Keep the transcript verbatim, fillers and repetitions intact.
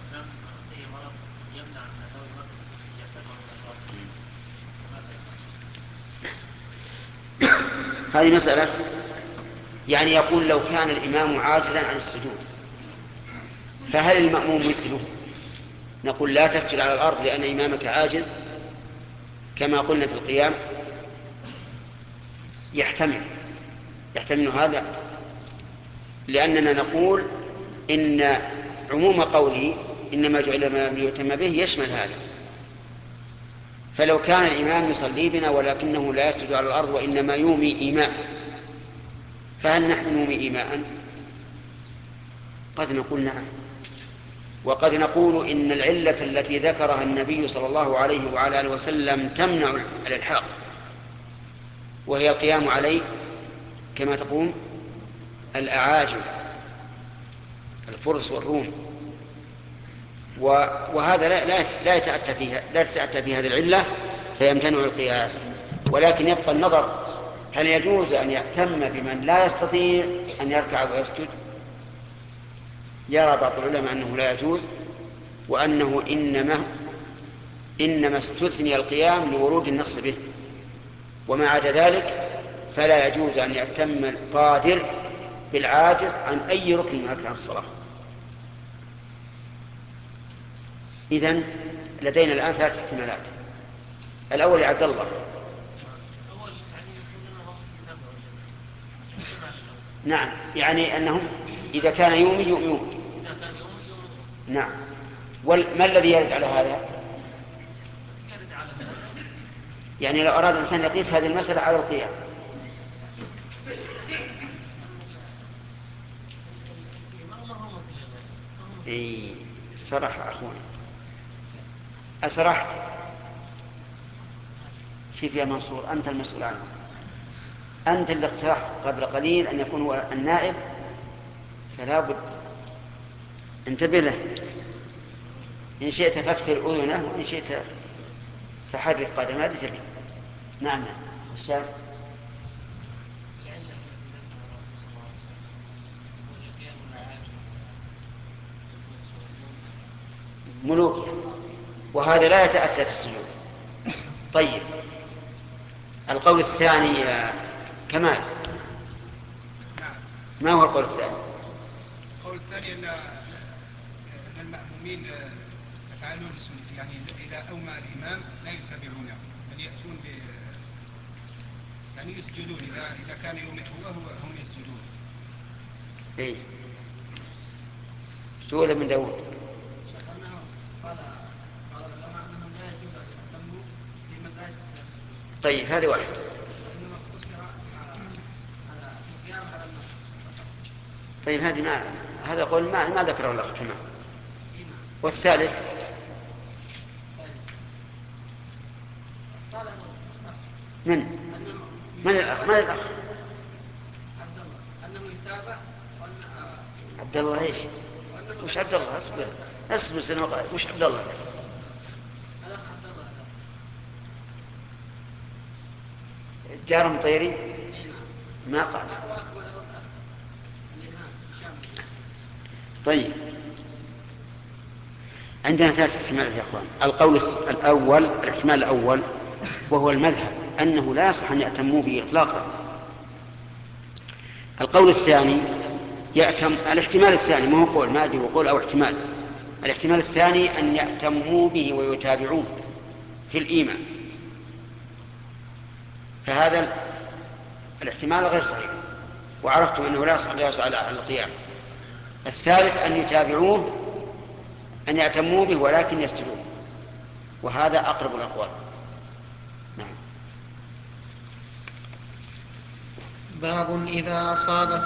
هذه مسألة. يعني يقول لو كان الإمام عاجزا عن السجود فهل المأموم مثله؟ نقول لا تسجد على الأرض لأن إمامك عاجز كما قلنا في القيام. يحتمل يحتمل هذا، لأننا نقول إن عموم قوله إنما جعل ما ليتم به يشمل هذا. فلو كان الإمام يصلي بنا ولكنه لا يسجد على الأرض وإنما يومي إيماء، فهل نحن نومي إيماء؟ قد نقول نعم، وقد نقول إن العلة التي ذكرها النبي صلى الله عليه وعلى آله وسلم تمنع الإلحاق، وهي القيام عليه كما تقوم الأعاجم الفرس والروم، وهذا لا لا يتأتى فيها لا تتأتى في هذه العلة فيمتنع القياس. ولكن يبقى النظر هل يجوز أن يأتم بمن لا يستطيع أن يركع ويسجد؟ يرى بعض العلماء أنه لا يجوز، وأنه إنما إنما استثني القيام لورود النص به، وما عدا ذلك فلا يجوز أن يأتم القادر بالعاجز عن أي ركن من أركان الصلاة. إذن لدينا الآن ثلاث احتمالات. الأول يا عبد الله. نعم، يعني أنهم إذا كان يومي يوميون. نعم. وما الذي يرد على هذا؟ يعني لو أراد الإنسان يقيس هذه المسألة على القيام. إيه صراحة أخونا أسرحت. شوف يا منصور، أنت المسؤول عنه، أنت اللي اقترحت قبل قليل أن يكون هو النائب، فلا بد انتبه له. إن شئت فافتر أذنه وإن شئت فحرك قدمه لجبين. نعم الشاب. ملوك يعني. وهذا لا يتأتى في السجود. طيب القول الثاني يا كمال. ما هو القول الثاني؟ القول الثاني أن أن المأمومين يفعلون السنة، يعني إذا أومى الإمام لا يتابعونه بل يأتون ب يعني يسجدون إذا إذا كان يومئ هو هم يسجدون. إيه سؤال من داود. طيب هذه واحد. طيب هذه ما هذا قول ما ما ذكره الأخ كمان. والثالث من من الأخ من الأخ عبد الله. ايش وش عبد الله؟ اصبر اصبر سنوات. وش عبد الله؟ جار مطيري ما قال. طيب عندنا ثلاث احتمالات يا اخوان. القول الاول الاحتمال الاول وهو المذهب انه لا يصح ان يأتموا به اطلاقا. القول الثاني يأتم الاحتمال الثاني ما هو قول، ما ادري هو قول او احتمال. الاحتمال الثاني ان يأتموا به ويتابعوه في الإيمان، فهذا الاحتمال غير صحيح، وعرفتم انه لا يصح القياس على القيام. الثالث ان يتابعوه ان يأتموا به ولكن يسجدون، وهذا اقرب الاقوال. نعم. باب إذا أصاب